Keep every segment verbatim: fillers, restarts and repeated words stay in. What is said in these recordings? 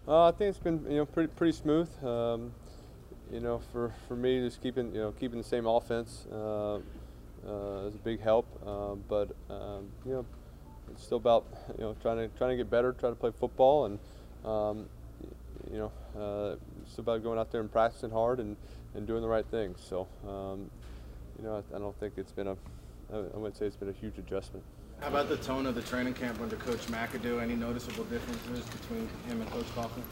Uh, I think it's been you know pretty pretty smooth. Um, you know, for for me, just keeping you know keeping the same offense uh, uh, is a big help. Uh, but um, you know, it's still about you know trying to trying to get better, trying to play football, and um, you know, uh, it's about going out there and practicing hard and, and doing the right things. So, um, you know, I, I don't think it's been a I wouldn't say it's been a huge adjustment. How about the tone of the training camp under Coach McAdoo? Any noticeable differences between him and Coach Coughlin?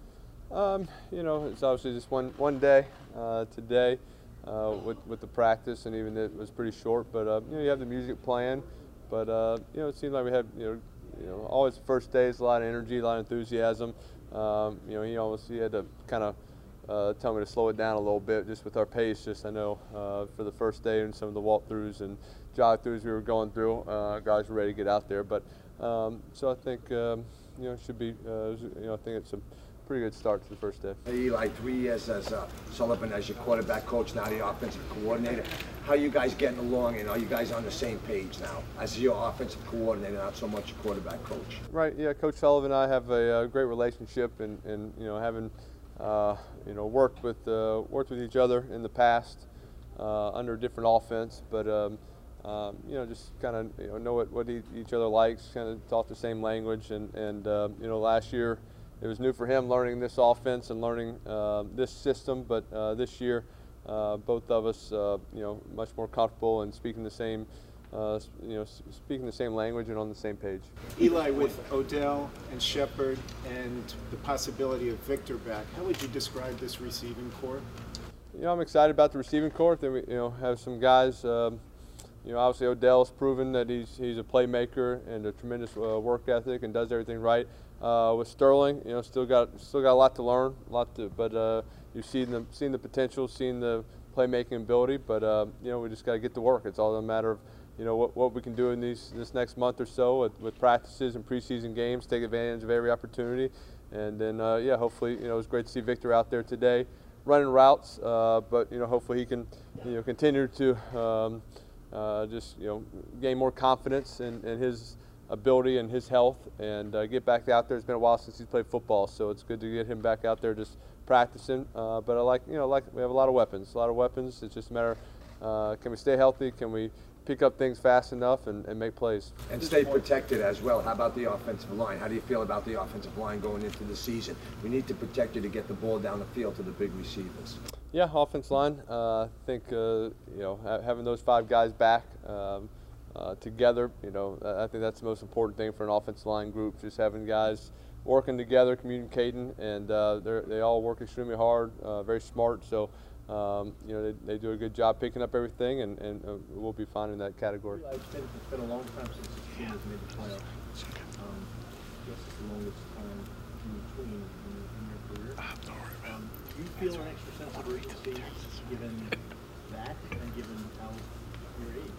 Um, you know, it's obviously just one one day uh, today uh, with with the practice, and even it was pretty short. But uh, you know, you have the music playing, but uh, you know, it seemed like we had you know, you know, always the first days a lot of energy, a lot of enthusiasm. Um, you know, he almost he had to kind of uh, tell me to slow it down a little bit just with our pace. Just I know uh, for the first day and some of the walkthroughs and jog throughs we were going through, uh, guys were ready to get out there. But um, so I think um, you know it should be uh, you know I think it's a pretty good start to the first day. Eli, three years as uh, Sullivan as your quarterback coach, now the offensive coordinator. How are you guys getting along, and are you guys on the same page now as your offensive coordinator, not so much your quarterback coach? Right. Yeah. Coach Sullivan and I have a, a great relationship, and, and you know having uh, you know worked with uh, worked with each other in the past uh, under a different offense, but um, um, you know just kind of you know know what what each other likes, kind of talk the same language, and and uh, you know last year it was new for him learning this offense and learning uh, this system, but uh, this year uh, both of us, uh, you know, much more comfortable and speaking the same, uh, you know, speaking the same language and on the same page. Eli, with Odell and Shepard and the possibility of Victor back, how would you describe this receiving core? You know, I'm excited about the receiving core. Then we, you know, have some guys. Um, you know, obviously Odell's proven that he's he's a playmaker and a tremendous uh, work ethic and does everything right. Uh, with Sterling, you know, still got still got a lot to learn, a lot to, but uh, you've seen the seen the potential, seen the playmaking ability. But uh, you know, we just got to get to work. It's all a matter of you know what, what we can do in these this next month or so with, with practices and preseason games. Take advantage of every opportunity, and then uh, yeah, hopefully you know it was great to see Victor out there today, running routes. Uh, but you know, hopefully he can you know continue to um, uh, just you know gain more confidence in, in his ability and his health, and uh, get back out there. It's been a while since he's played football, so it's good to get him back out there just practicing. Uh, but I like, you know, like we have a lot of weapons, a lot of weapons. It's just a matter, uh, can we stay healthy? Can we pick up things fast enough and, and make plays? And stay protected as well. How about the offensive line? How do you feel about the offensive line going into the season? We need to protect you to get the ball down the field to the big receivers. Yeah, offense line. Uh, I think uh, you know ha having those five guys back. Um, Uh, together, you know, I think that's the most important thing for an offensive line group, just having guys working together, communicating, and uh, they all work extremely hard, uh, very smart, so, um, you know, they, they do a good job picking up everything, and, and uh, we'll be fine in that category. I'd say it's been a long time since this team has made the playoffs. Um, I guess it's the longest time in between in, in your career. Um, do you feel an extra sense of urgency given that and given how your age?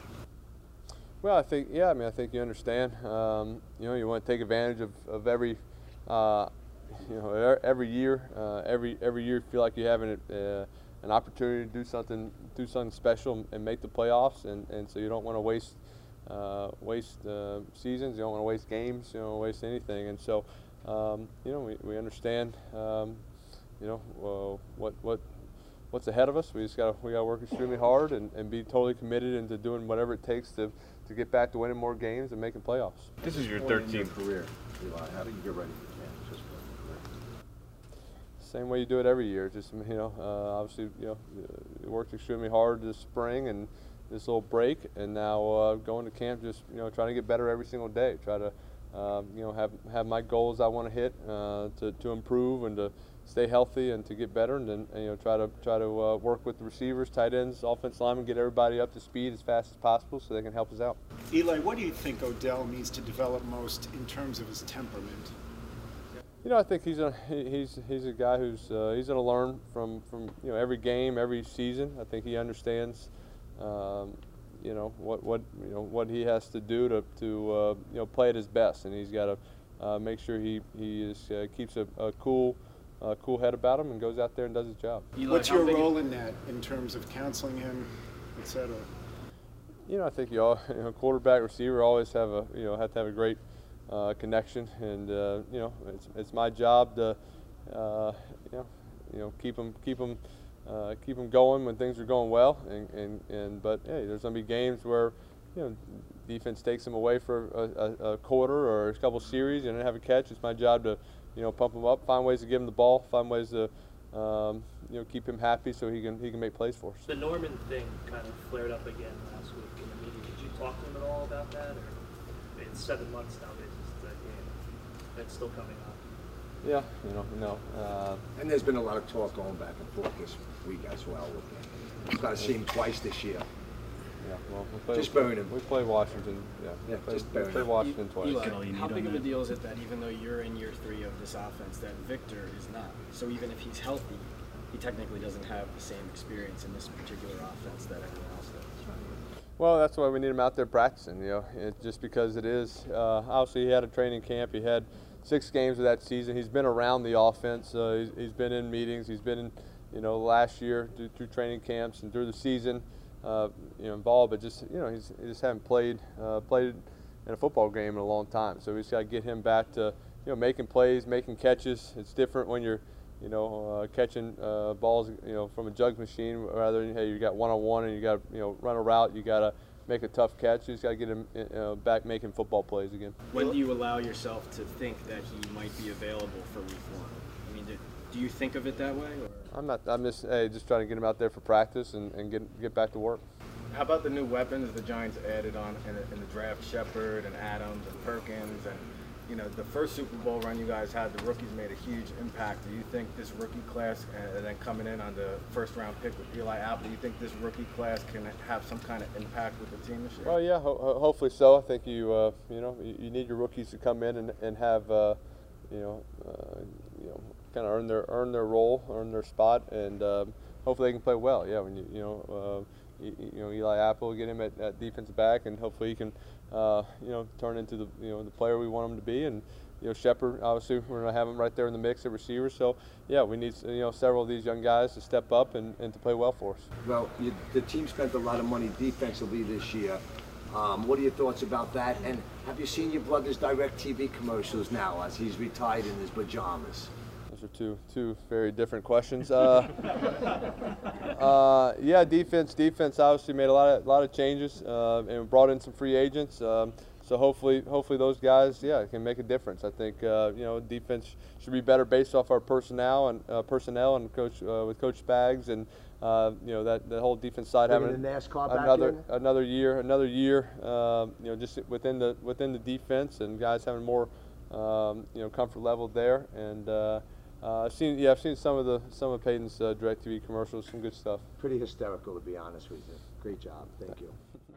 Well, I think, yeah, I mean, I think you understand. Um, you know, you want to take advantage of, of every, uh, you know, every year. Uh, every every year, you feel like you're having uh, an opportunity to do something, do something special, and make the playoffs. And, and so you don't want to waste uh, waste uh, seasons. You don't want to waste games. You don't want to waste anything. And so, um, you know, we we understand. Um, you know, uh, what what. what's ahead of us. We just got we got to work extremely hard and, and be totally committed into doing whatever it takes to to get back to winning more games and making playoffs. This is your thirteenth career, Eli. How do you get ready for camp? Same way you do it every year. Just you know, uh, obviously you know, we worked extremely hard this spring and this little break, and now uh, going to camp. Just you know, trying to get better every single day. Try to um, you know have have my goals I want to hit uh, to to improve and to stay healthy and to get better, and then and, you know try to try to uh, work with the receivers, tight ends, offensive linemen, get everybody up to speed as fast as possible so they can help us out. Eli, what do you think Odell needs to develop most in terms of his temperament? You know, I think he's a he's he's a guy who's uh, he's going to learn from from you know every game, every season. I think he understands, um, you know what what you know what he has to do to to uh, you know play at his best, and he's got to uh, make sure he he is uh, keeps a, a cool. Uh, cool head about him and goes out there and does his job. Eli, What's your role in that, in terms of counseling him, et cetera? You know, I think you all, you know, quarterback, receiver always have a, you know, have to have a great uh, connection, and uh, you know, it's it's my job to uh, you know, you know, keep them, keep them, uh, keep them going when things are going well. And, and, and but hey, there's going to be games where, you know, defense takes them away for a, a, a quarter or a couple series and then have a catch. It's my job to, you know, pump them up, find ways to give him the ball, find ways to, um, you know, keep him happy so he can he can make plays for us. The Norman thing kind of flared up again last week in the meeting. Did you talk to him at all about that, or it's seven months now since the game? That's still coming up. Yeah, you know, no. Uh, And there's been a lot of talk going back and forth this week as well. You've got to see him twice this year. yeah, well, we play, Just burying him. We play Washington. Yeah, Yeah, play, just we burying play him. Washington twice. Eli, how big of a deal is it that even though you're in year three of this offense, that Victor is not? So even if he's healthy, he technically doesn't have the same experience in this particular offense that everyone else does. Well, that's why we need him out there practicing. You know, it, just because it is. Uh, obviously, he had a training camp. He had six games of that season. He's been around the offense. Uh, he's, he's been in meetings. He's been in, you know, last year through, through training camps and through the season. Uh, you know, involved, but just you know, he's he just haven't played uh, played in a football game in a long time. So we just got to get him back to you know making plays, making catches. It's different when you're you know uh, catching uh, balls you know from a jug machine rather than hey you got one on one and you got you know run a route. You got to make a tough catch. You just got to get him uh, back making football plays again. When do you allow yourself to think that he might be available for week one? I mean, do, do you think of it that way? Or? I'm not. I'm just hey, just trying to get him out there for practice and, and get get back to work. How about the new weapons the Giants added on in the, in the draft? Shepard and Adams and Perkins, and you know the first Super Bowl run you guys had, the rookies made a huge impact. Do you think this rookie class, and then coming in on the first round pick with Eli Apple, do you think this rookie class can have some kind of impact with the team this year? Well, yeah, ho ho hopefully so. I think you uh, you know you, you need your rookies to come in and and have uh, you know uh, you know kind of earn their earn their role, earn their spot, and um, hopefully they can play well. Yeah, when you you know. Uh, You, you know Eli Apple, get him at, at defensive back, and hopefully he can, uh, you know, turn into the you know the player we want him to be. And you know Shepard, obviously we're gonna have him right there in the mix at receiver. So yeah, we need you know several of these young guys to step up and, and to play well for us. Well, you, the team spent a lot of money defensively this year. Um, what are your thoughts about that? And have you seen your brother's direct T V commercials now as he's retired in his pajamas? Those are two two very different questions. Uh, uh, yeah, defense. Defense obviously made a lot of lot of changes uh, and brought in some free agents. Um, so hopefully, hopefully those guys, yeah, can make a difference. I think uh, you know defense should be better based off our personnel and uh, personnel and coach uh, with Coach Spags and uh, you know that the whole defense side Bringing having the NASCAR back another in? another year, another year. Uh, you know, just within the within the defense and guys having more um, you know comfort level there and. Uh, Uh, I've seen, yeah, I've seen some of the some of Peyton's uh, DirecTV commercials. Some good stuff. Pretty hysterical, to be honest with you. Great job. Thank you.